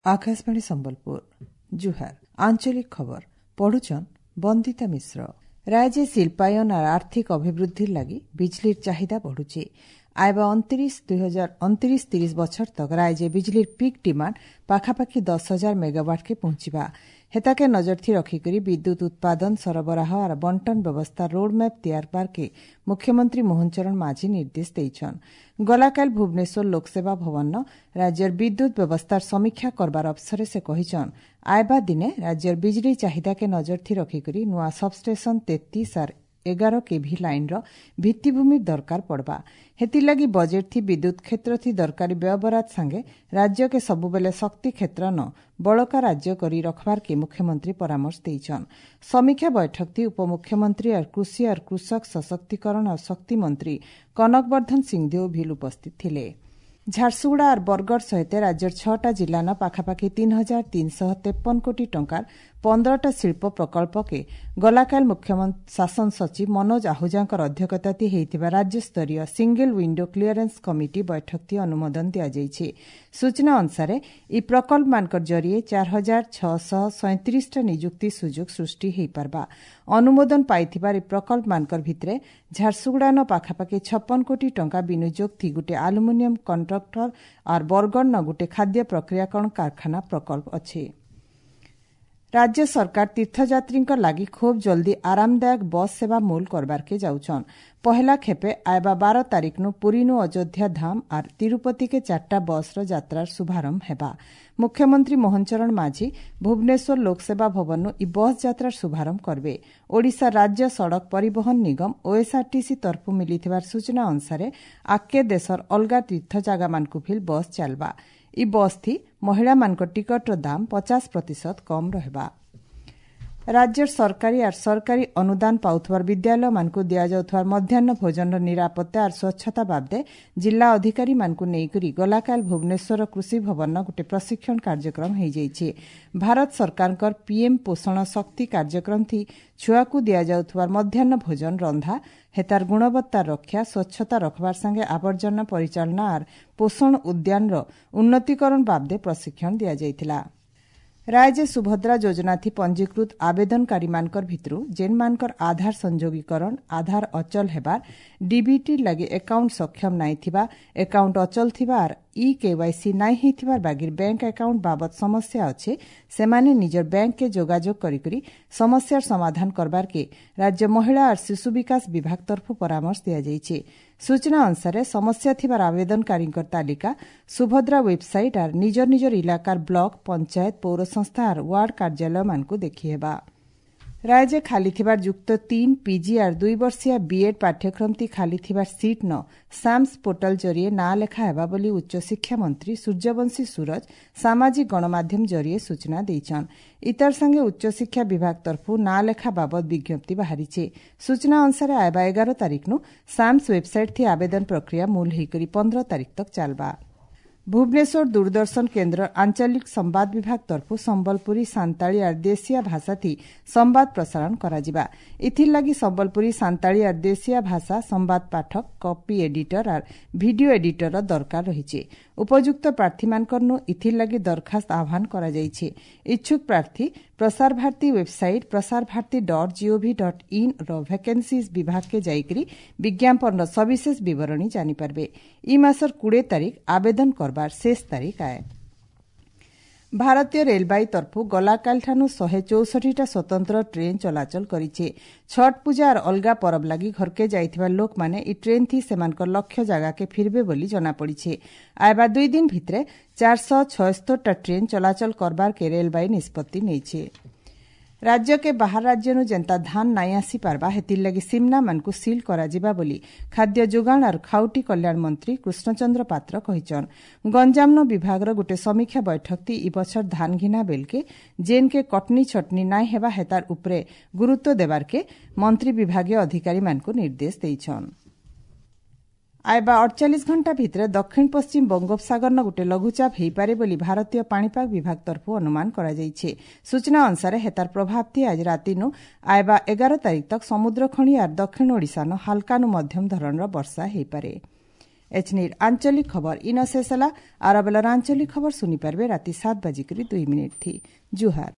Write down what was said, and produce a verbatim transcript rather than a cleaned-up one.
आकाशवाणी संबलपुर जुहार आंचलिक खबर पढ़ुचन बंदिता मिश्र। राज्य शिल्पायन और आर्थिक अभिवृद्धि लगी बिजलीर चाहिदा बढ़ुचे। आयबा उनतीस दुई हजार उनतीस तीस बछर तक राज्य बिजलीर पीक डिमांड पाखापाखि दस हजार मेगावाट के पहुंचवा हेताके नजर थी रखिकरी विद्युत उत्पादन सरबराह और बंटन व्यवस्था रोडमैप तैयार पार के मुख्यमंत्री मोहन चरण माझी निर्देश देइछन। गलाकाल भुवनेश्वर लोकसेवा भवन राज्यर विद्युत व्यवस्थार समीक्षा करबार अवसर से कहिछन आयबा दिने राज्यर बिजली चाहिदा के नजर थी रखिकरी नुआ सबस्टेशन तैंतीस और एगार केभी लाइन रो भित्तिभूमि दरकार पड़वा हेतिलागी बजेट थी विद्युत क्षेत्र थी दरकारी व्ययबराद संगे राज्य के सबुबेले शक्ति क्षेत्र न बड़का राज्य करी रखबार के मुख्यमंत्री परामर्श देइछन। समीक्षा बैठक थी उपमुख्यमंत्री और कृषि और कृषक सशक्तिकरण और शक्ति मंत्री कनकवर्धन सिंहदेव भी उपस्थित थिले। झारसुगुड़ा और बरगढ़ सहित राज्यर छटा जिला न पाखापाखि तीन हजार तीन शह तेपन कोटी टंकार पंद्रहटा शिल्प प्रकल्प के गलाकाल मुख्यमंत्री शासन सचिव मनोज आहूजांकर अध्यक्षता हेतिबा राज्यस्तरीय सिंगल विंडो क्लियरेंस कमिटी बैठक थी अनुमोदन दिया जाइछे। सूचना अनुसार इ प्रकल्प मानकर जरिए चार हजार छह सैंतीस नियुक्ति सुजोग सृष्टि हो पारबा। अनुमोदन पाइथिबार इ प्रकल्प मानकर भितरे झारसुगुड़ा न पाखापाखि छप्पन कोटी टंका विनियोग थी गुटे आलुमिनियम कंट्रक्टर और बरगढ़ न गुटे खाद्य प्रक्रियाकरण कारखाना प्रकल्प अच्छे। राज्य सरकार तीर्थयात्री लागि खूब जल्दी आरामदायक बस सेवा मूल करबार के जाउछन। पहला खेपे आयबा बारह तारीख नु पुरी नु अयोध्या धाम और तिरुपति के चारटा बस रो यात्रार शुभारंभ हेबा। मुख्यमंत्री मोहन चरण माझी भुवनेश्वर लोकसेवा भवन नु इ बस यात्रार शुभारंभ करबे। ओडिशा राज्य सड़क परिवहन निगम ओएसआरटीसी तरफु मिलिथिबार सूचना अनुसार आके देशर अलगा तीर्थ जागा मानकु फिल बस चलबा। इ बस थी महिला मानक टिकटर दाम पचास प्रतिशत कम रहबा। राज्य सरकारी और सरकारी अनुदान पाउथवार विद्यालय मानकु दिया जाउथवार मध्याह्न भोजन निरापत्ता और स्वच्छता बाबदे जिला अधिकारी मानकु नेइकरी गलाकाल भुवनेश्वर कृषि भवन गुटे प्रशिक्षण कार्यक्रम हो जाइछे। भारत सरकारकर पीएम पोषण शक्ति कार्यक्रम थी छुआकु दिया जाउथवार मध्याह्न भोजन रंधा हेतार गुणवत्ता रक्षा स्वच्छता रखबार संगे आवर्जना परिचालना और पोषण उद्यान रो उन्नतीकरण बाबदे प्रशिक्षण दिया जाइथिला। राज्य सुभद्रा योजना थी पंजीकृत आवेदनकारी मानकर भितरु जेन मानकर आधार संजोगीकरण आधार अचल हेबार डीबीटी लगे अकाउंट सक्षम नाई थिबा अकाउंट अचल थिबा और ई केवाईसी नाई हिथिबार बागिर बैंक अकाउंट बाबत समस्या अच्छे सेमाने निजर बैंक के जोगाजोग करिकरी समस्यार समाधान करबार के राज्य महिला और शिशु विकास विभाग तरफु परामर्श दिया जाइछे। सूचना अनुसार समस्या थिबार आवेदनकारींकर तालिका सुभद्रा वेबसाइट और निजर निजर इलाकार ब्लॉक पंचायत पौर संस्था और वार्ड कार्यालय मानकु देखि हेबा। राज्य खाली थिबार युक्त तीन पीजी और दुई वर्षीय बीएड पाठ्यक्रम ती खाली थिबार सीट न साम्स पोर्टल जरिए ना लेखा हेबा बोली उच्च शिक्षा मंत्री सूर्यवंशी सूरज सामाजिक गणमाध्यम जरिए सूचना देइछन। इतर संगे उच्च शिक्षा विभाग तरफु ना लेखा बाबद विज्ञप्ति बाहरीछे। सूचना अनुसार आयबा एगार तारीख नु साम्स वेबसाइट थी आवेदन प्रक्रिया मूल होकर पंद्रह तारीख तक चलबा। भुवनेश्वर दूरदर्शन केन्द्र आंचलिक संवाद विभाग तरफु संबलपुरी सांताली और देशिया भाषा थी संवाद प्रसारण कराजिबा। इथिर लगी संबलपुरी सांताली और देशिया भाषा संवाद पाठक कॉपी एडिटर और वीडियो एडिटर दरकार रहिछे। उपयुक्त प्रार्थी मानकर नु इथिर लगी दरखास्त आह्वान करा जाइछे। इच्छुक प्रार्थी प्रसार Bharati website Prasar Bharati dot G O V dot vacancies N के जाइकरी विज्ञापन सविशेष विवरणी जानी पारबे। इ मासर बीस तारीख आवेदन करबार शेष तारीख आए। भारतीय रेलबाई तरफु गलाकाल ठानु शहे चौसठीटा स्वतंत्र ट्रेन चलाचल करिछे। छठ पूजा और अलगा परब लगी घरके जाइथिबा लोक माने इ ट्रेन थी सेमानकर लक्ष्य जगह के फिरबे बोली जना पड़िछे। आयबा दुई दिन भितरे चार सौ छहत्तरटा ट्रेन चलाचल करबार के रेलबाई निष्पत्ति नेइछे। राज्य के बाहर राज्य नु जनता धान नाई आसी पारबा हेतिर लगी सिमना मानकु सील कराजिबा बोली खाद्य जोगाण और खाउटी कल्याण मंत्री कृष्णचंद्र पात्र कहिछन। गंजाम नो विभाग रो गुटे समीक्षा बैठक थी इ बछर धान घिना बेलके जेन के कटनी छटनी नाई हेबा हेतार उपरे गुरुत्व देबार के मंत्री विभागीय अधिकारी मानकु निर्देश देइछन। आयबा अड़चाश घंटा भितर दक्षिण पश्चिम बंगोपसागर न गोटे लघुचाप होईपारे बोली भारतीय पाणीपाग विभाग तरफु अनुमान करा जाइछे। सूचना अनुसार हेतार प्रभाव थी आज राति नु आयबा एगार तारीख तक समुद्र खणी और दक्षिण ओडिशा न हल्का नु मध्यम धरणर वर्षा होईपारे। एचनीर आंचलिक खबर इन शेष होला। आर बेलार आंचलिक खबर सुनी पारबे राति सात बजिकरी दुई मिनिट थी। जुहार।